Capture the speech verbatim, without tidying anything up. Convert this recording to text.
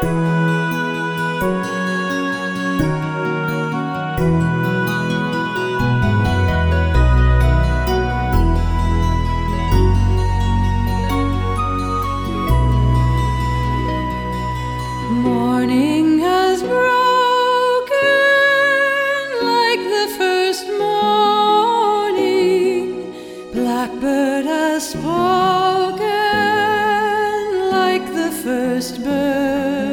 Morning has broken like the first morning. Blackbird has spoken like the first bird.